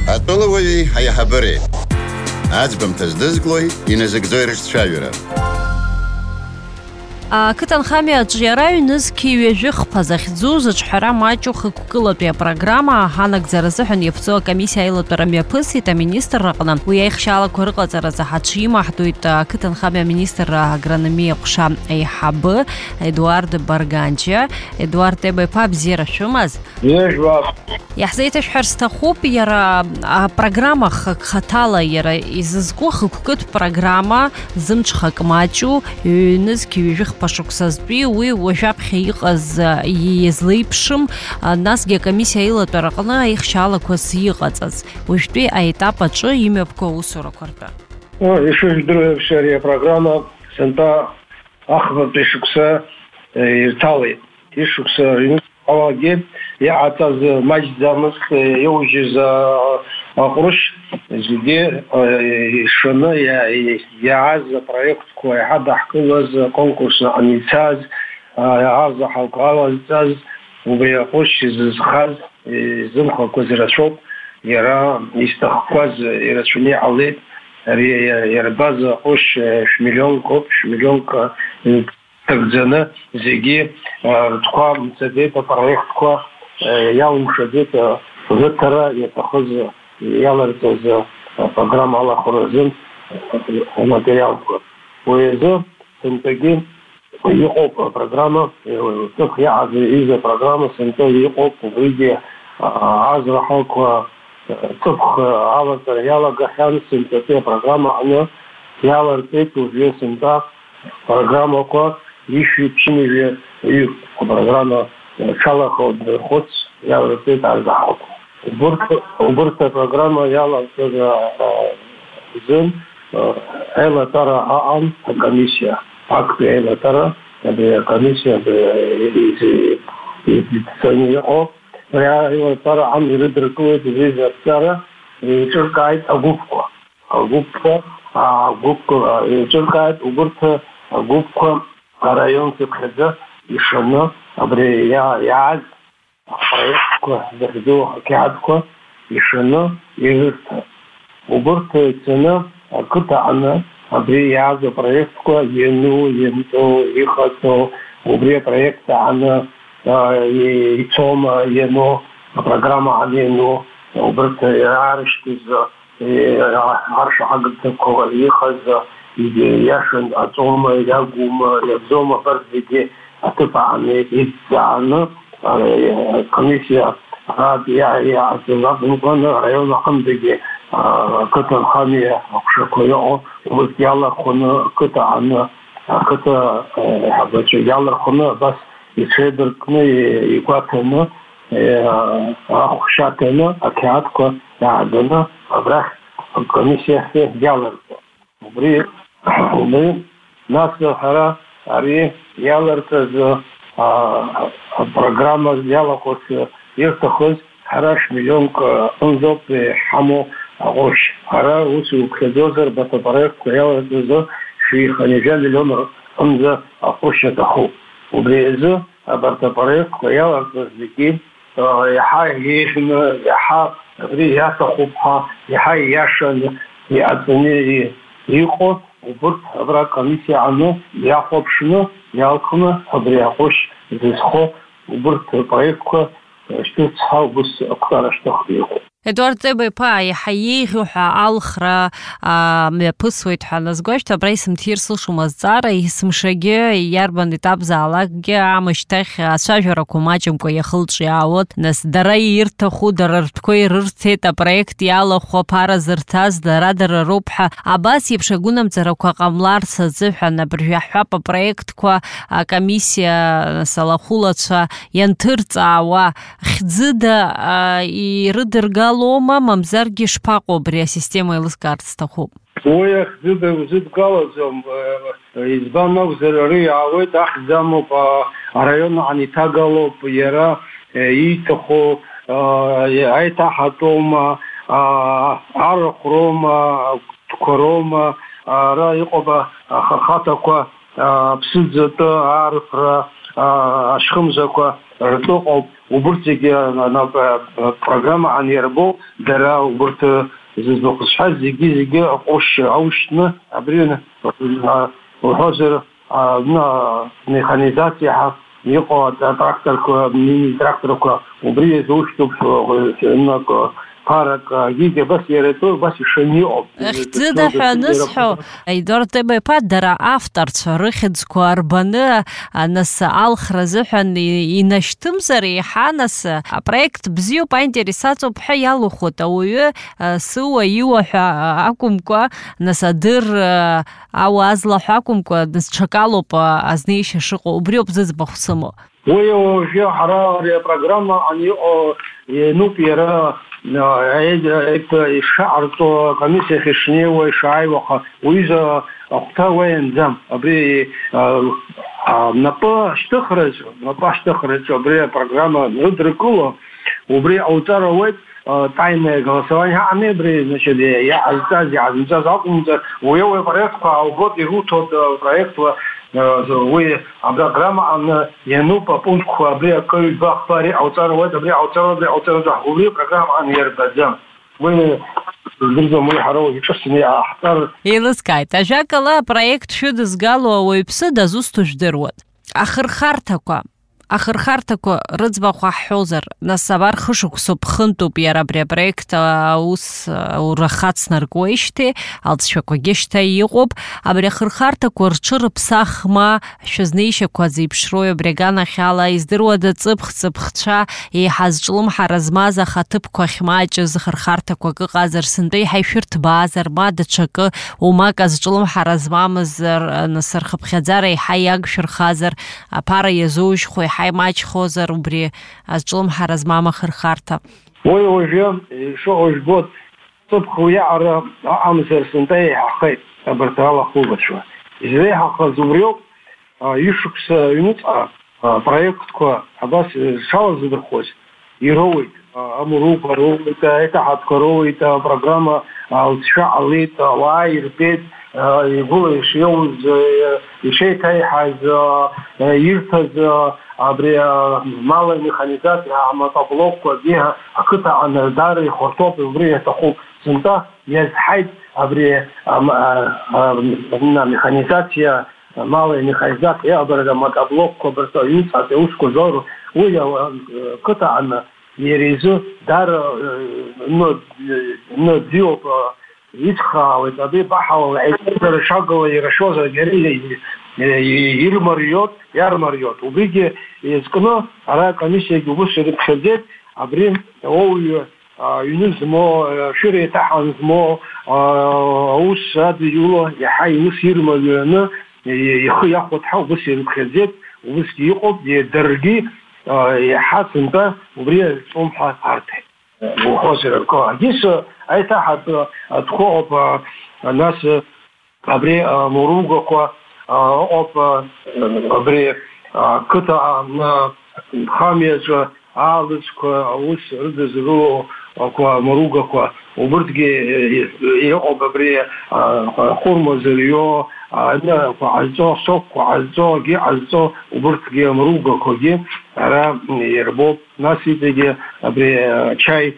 Атоловой Хаябаре. Ацбам Таздызглой и Назыгзойриш Шавера. Кытанхами аджиараю нызки вежих пазахидзу зачхара мачу хыкукылапия программа ханак заразыхан ефцо комиссия илотарамия пысита министр рaqnan уяихшала курыqa заразахачи махдуита кытанхами министр агрономия куша айхабы Эдуард Барганча Эдуард тебе пабзира шумаз яхзейта шхарстахуп яра программах хатала яра изызгу хыкукыт программа зымчхак мачу нызки вежих пашуксазби уи уажаԥхьа иҟаз иезлеиԥшым насгьы акомиссиа аилатәара аҟны аихшьаалақәа иҟаҵаз уажәтәи аетап аҿы имҩаԥго аусурақәа ртәы. Ишыжәдыруеиԥш ари апрограмма сынтәа ахԥатәи шықәса ирҭалеит. Ишықәса алагьы иҟаҵаз маҷӡамызт иаужьыз аҟәрышь зегьы ишаны иааз апроектқәа иҳадаҳкылаз аконкурсны ицаз арзаҳалқәа алазҵаз убри аҟәрышь изызхаз изымхақәаз ирацәоуп, иара изҭахқәаз ирацәаны иҟалеит. Ари иарбаз аҟәрышь шәмиллионқәоуп, шәмиллионқәа ҭагӡаны зегьы ртәқәа мцаӡеит, апроектқәа иалымшаӡеит рыҭара иаҭахыз иаларҵаз апрограмма алахәра азы аматериалқәа. Уи азы сынтәагьы иҟоуп апрограмма, ҵых иаҳаз апрограмма сынтәа иҟоуп, убригьы азраҳалқәа ҵыԥх алаҵара иалагахьан сынтәатәи апрограмма аҟны иаларҵеит уажәы сынтәа программақәа ишәиԥшьынижәы апрограмма ҽалахо дырхәыц иаларҵеит азраҳалқәа. Убырҭ апрограмма иаларҵаз азы аилатәара аҟан акомиссиа, актәи аилатәара, абри акомиссиа ицаны иҟоуп. Ари аилатәара аҟан ирыдыркылеит аԥсҭазаара, еиҿыркааит агәыԥқәа. Еиҿыркааит убырҭ агәыԥқәа араион цыԥхьаӡа ишаны абри иааз апроектқәа захьӡу ақьаадқәа ишаны ирырҭа. Убырҭ ицаны ақыҭа аҟны абри иааз апроектқәа иану, ианҵоу, иҟаҵоу, убри апроект аҟны ицома иану, апрограмма аҟны иану, убырҭ ираарышьҭыз аршаҳагатәқәа иҟаз иашан аҵома, иагума, иабзома абарҭ зегьы аҭыԥ аҟны иӡааны комиссия иаазылакәаны араион аҟындагьы ақыҭанхамҩа аҟәшақәа иҟоу убырҭ иалархәаны ақыҭа аҟны ақыҭа аиҳабацәа иалархәаны абас иҽеидыркны игәаҭаны ахәшьа ҭаны ақьаадқәа иааганы абрахь акомиссиахь иаларҵо. Убри нас ҳара ари иаларҵаз апрограмма иалахәыц ирҭахыз ҳара шәмиллионк аҟынӡоуп иҳамоу аҟәрышь. Ҳара ус иуԥхьаӡозар абарҭ апроектқәа иаларҵазы шәиханижә миллион аҟынӡа аҟәрышь аҭахуп. Убри азы абарҭ апроектқәа иаларҵаз зегьы иаҳа еиӷьны, иаҳа абри иаҭахуп ҳәа, иаҳа ииашаны иҟаҵаны иҟоу убырҭ абра акомиссиа аҟны иахәаԥшны иалхны абри аҟәрышь зызхо убырҭ апроектқәа шьҭырцҳа убыс ақәтара шьҭыхны иҟоуп. Эдуард Ҵеба-иԥа иаҳа еиӷьу ҳәа алхра мҩаԥысуеит ҳәа назгәашәҭ, абра исымҭир сылшом азҵаара, есымшагьы иарбан етапзаалакгьы аамышьҭахь ацәажәарақәа маҷымкәа иахылҿиаауеит. Нас дара ирҭаху, дара ртәқәа ирырҭеит, апроект иалахәу аԥара зырҭаз дара роуп ҳәа абас еиԥш агәынамӡарақәа ҟамларц азыҳәан абыржәы иаҳҳәап апроектқәа акомиссиа алахәылацәа ианҭырҵаауа хьӡыда ирыдыргалома, мамзаргьы шԥаҟоу абри асистема еилыскаарц сҭахуп? Уи ахьӡыда узыдгалаӡом, избан акәзар ари иаауеит, ахьӡамоуп, араион аҟны иҭагалоуп, иара ииҭаху аиҭаҳатәоума, арахәроума, агәҭқәароума, ара иҟоуп ахаҭақәа, аԥсыӡатәы, арыфра, ашхымзаква ртоqob убыртзеги программа анербо дара убырт зызбохшаз зиги aqosh awshna абрина وحاضر механизация يقعد трактор мини трактор وبري زوجته انك парак гига бас ярето бас шенио ихтида ханысхо идортебе падара авторцо рыхидско арбаны анас алхразыхан инаштымзари ханас проект бзиу поинтересацию пхаялухот ауе суа юха акумко насадыр ауазла хакумко насчакалопа азнейше шико убрёб зызбахсымо ой уже харария программа они нупера это шар то комиссия хишнева шайваха уиза октавен зам абри напа штахраж абри программа рудрикула убри аутаровет тайное голосование амебри значит я азиза закумца уевой проект по год и год проект вы программа она ену по пункту абри кой бахпари аутаровет абри аутаровет убри программа ан ербазам вы друзья мои хорошие честные ахтар илыскай тажакала проект шудызгало уйпсы дазустуждерот ахырхартако рыцбахва хозер насабар хушуксоп хынтуп ярабре проект ус урахацнаргоиште алцшакогешта иqob абре хырхартако рчырпсахма шзнеишаква зипшроя брегана хала издыруада цыпхцыпхча и хазжлым харазмаза хатыпква хмач зхырхартако кыqazыр сындай хайшырт базар мадачакы умаказжлым харазмамыз насырхыпхязара хайаг шырхазыр пара язуш хой хаймач хозер убри азжлым харазмама хырхарта ой уже шо год цыпхуя ара амсер сындай хай абартала хубачва изве хаха зубрёк ишукс юнуца проектко абас шал задырхоз ироит амуру пару это хаткоро это программа алша алит вайрпет يقول يوم شيء تايحز يرتز абри малая механизация мотоблок бега قطع عن داري خطوط убри تقوم сынта yazhayt абри механизация малая механизация абри мотоблок кобрто юнца ушко зору уя قطع عن يريزو دار но диоп يتخاوي تبي بحول عيدر شغل يرشوز جريلي يرمريوت وبيجي يسكنوا على كنيسة جوبوس الخديت عبرين هو ينزمو شري تحنزمو وش هذا يقوله يحيي وش يرمريونه ياخد حاول بس الخديت وبس يقعد يدرجي يحسن ده وبريه صمحة عرته وخسر الكواليس أي تحت تخوب الناس أبري مروجة كوا أب أبري قطع خامية عالس كوا أوس ردزلو كوا مروجة كوا وبرتجي يقب أبري خرمزليو أنا عزو صق عزو جي عزو وبرتجي مروجة كوا جي على يربو ناسي تجي أبري شاي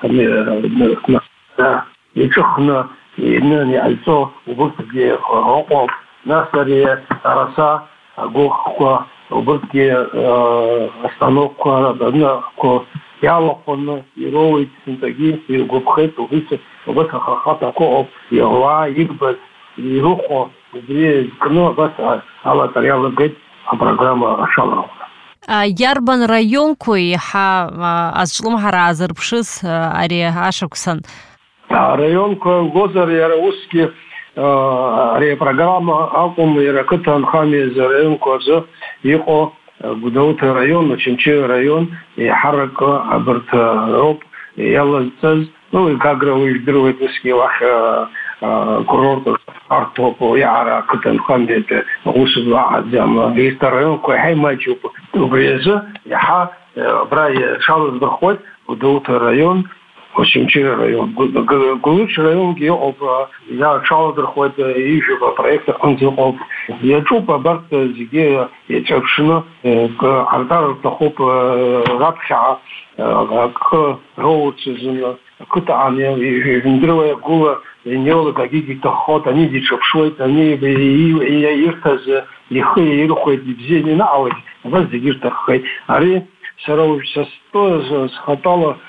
يشخنا إنني عزو وبرتجي عقب ناسري رسا أقوى وبرتجي أستانوكوا بدنا كوا يالقون يروي سنتجي يقبخت وبيس وبس خاطر كوب يهوا يقبل يروحوا وبري كنا بس على طريقة البيت программа شالله Ярбан районкуй азжлым харазыр пшыз ари ашыксан районку гозар ярауски ари программа акум яракытан хами районку за ико гудаут район чимчи район يحرك абрт роб يلا цез ну и кагровый друет уски вах курорт артопо яра кытан хандете усула азам район кой хаймачуп убреза яха брай шалыз бахот гудаут район Очимчи район. Гулыч район геоп я чалдер хойт ижева проекта антиоп. Я чупа барт зиге ячапшина к артар тохоп рапша к роуцизна кутане виндрова гула неола какие-то ход они дичапшойт они и иртаз лихи ирхойт бзени на ауд. Вас зигирта хай. Ари сарович сто схатало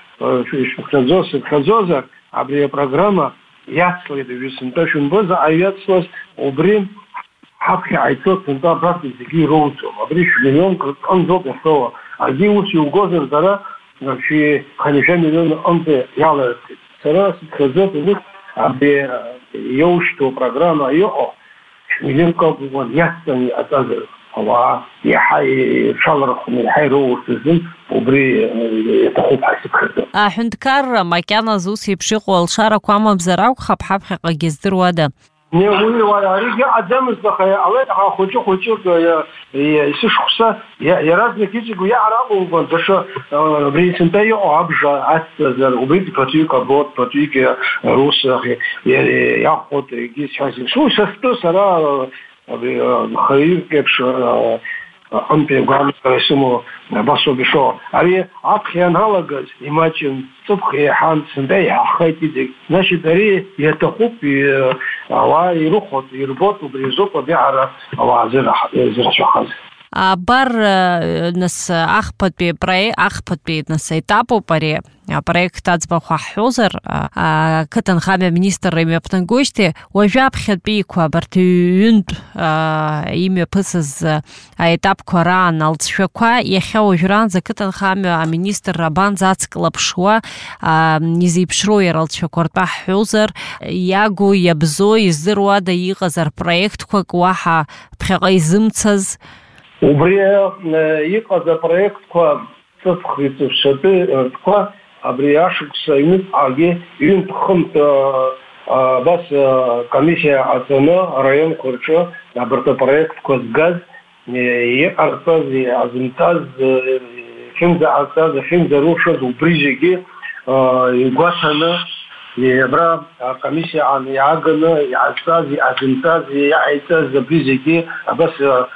Хазоза, абрия программа ясли да висенташун база аяцлас обрим хапхи айтот туда брати зиги роуцо абри миллион онзо бесо агиус югозер дара фи ханижа миллион онзе яла сара хазот них абри йошто программа йо миллион копон ясни атазер هو يحي شلرخ من حيرو سزن وبري تخوب حسب خدم حندكار مكان زوسي بشيق والشارك وما بزراو خب حب حق جزدر ودا نقول وياريجي عدم الزخية الله خوشو يا شخصة يا رازني كيجي ويا عرب وبنتش بري سنتايو عبجة عسل وبري باتيك بوت باتيك روس ياخد جيس حاسين شو شفتو سرا خير كبش أنتي قام يسمو باسو بشو أبي أبخيان هلاجز إماجن صبحي حان سندي حخيتي ديك ناشي دري يتخوب ويروحوا يربطوا بريزوطة بيعرف أو زرع شو حاز بار نس أخبط نس إتابو بري проект тацбахва хозер кытын хаме министр име птангоште вожап хетбиква бартюнд име пысыз этап коран алцшаква яха ожран за кытын хаме министр рабан зацклапшва низипшро яралчакорта хозер ягу ябзо издырва да игазар проект кваха пхайзымцаз убре игазар проект ква цфхиту шаты ква абриашек сайнит аге юн тхымт бас комиссия атына район корчо абрта проект козгаз и артази азмтаз химза артаз химза руша убрижеге игвасана ебра комиссия ан ягна артази азмтази айтаз брижеге бас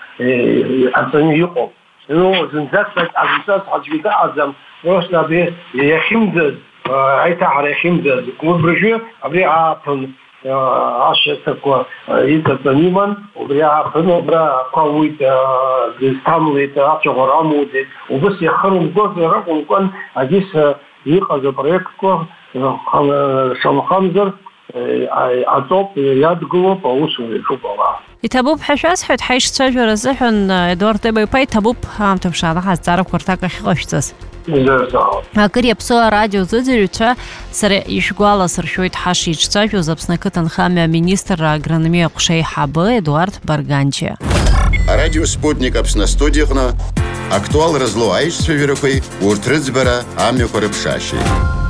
артани юқо ну зинзак азмтаз хаджида азам روشنا به يخمد عيتا على يخمد وبرجو أبري عابن عشرة تقوى إذا تنيما وبري عابن وبرا قويت استعملت عشرة غرام وبس يخرم جزء رقم كان عجيس يقظ بريك كوا شمخانزر عطوب ياد جوا بوصل يشوفه يتابوب حشاس حد حيش تجار الزحن إدوار تبي باي تابوب هم تمشي على تعرف كرتاك خشتس Акырия псоа радио зыдзирюча саре ишгуала саршойт хашич цафю запсна кытан хамя министра агрономия Кушей Хабы Эдуард Барганчи. Радио Спутник апсна студияхна актуал разло айш северокой уртрыцбера амю корыпшаши.